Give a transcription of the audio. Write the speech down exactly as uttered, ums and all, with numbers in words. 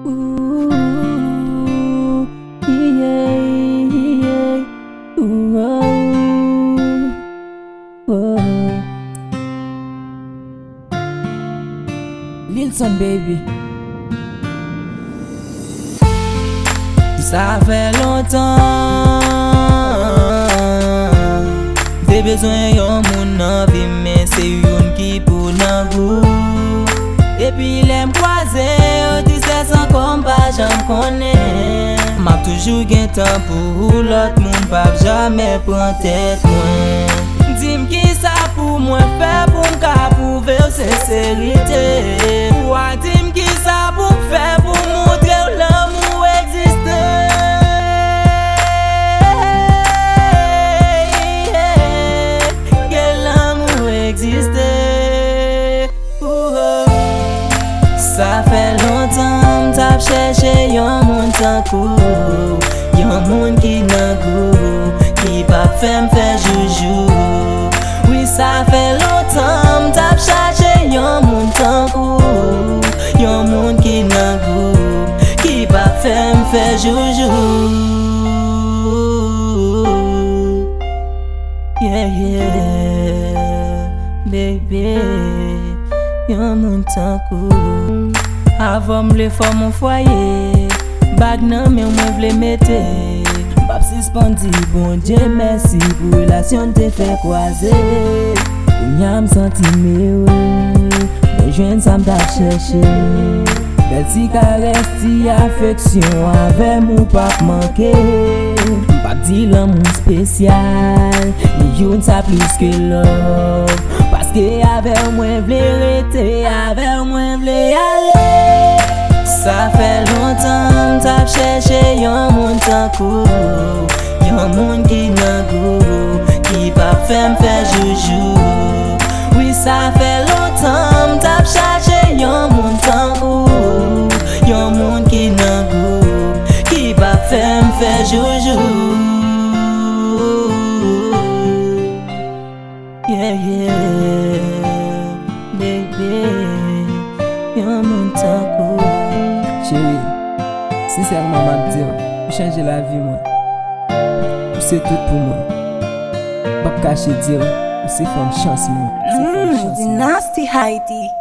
Ooh, yeah, yeah. Ooh, oh, oh. Lil Son baby. Ça fait longtemps j'ai besoin yon moun nan vi, mais c'est yon qui pour nan goût. Et puis l'aime croisé, on dit c'est sans combat, j'en connais. M'a toujours gen temps pour l'autre moun, pas jamais prend tête moi. Dis-moi qui ça pour moi faire pour m'ka prouver sincérité. Ou dis-moi qui ça pour faire pour montrer l'amour existe. Ça fait longtemps m'tap cherché yon moun tankou, yon moun qui nan goût, qui pa fait m'fait joujou. Oui, ça fait longtemps m'tap cherché yon moun tankou, yon moun qui nan goût, qui pa fait m'fait joujou. Yeah, yeah, baby. Yon moun tankou. Avant m'le fò mon foyer, bag nan men mwen vle mette. M'pap suspendi, bon Dieu merci pour relation te fait croiser. Kounya m'senti me we, jwen sa m'tap cherché. Bel ti caresse, ti affection, avec mou pap manke. M'pap di l'amour spécial, ni yon sa plus que love. Parce que avec moi vle rete, avec moi vle aller. Ça fait longtemps m'tap cherché yon moun tankou, yon moun qui nan goût, qui pa fait m'fait joujou. Oui, ça fait longtemps m'tap cherché yon moun tankou, yon moun qui nan goût, qui pa fait m'fait joujou. Yeah, yeah, baby, yon moun tankou. Chérie, sincèrement m'a dit, vous changez la vie moi. C'est tout pour moi. Pas cacher dire, c'est comme chance moi. Mmm, Dynasty Heidi.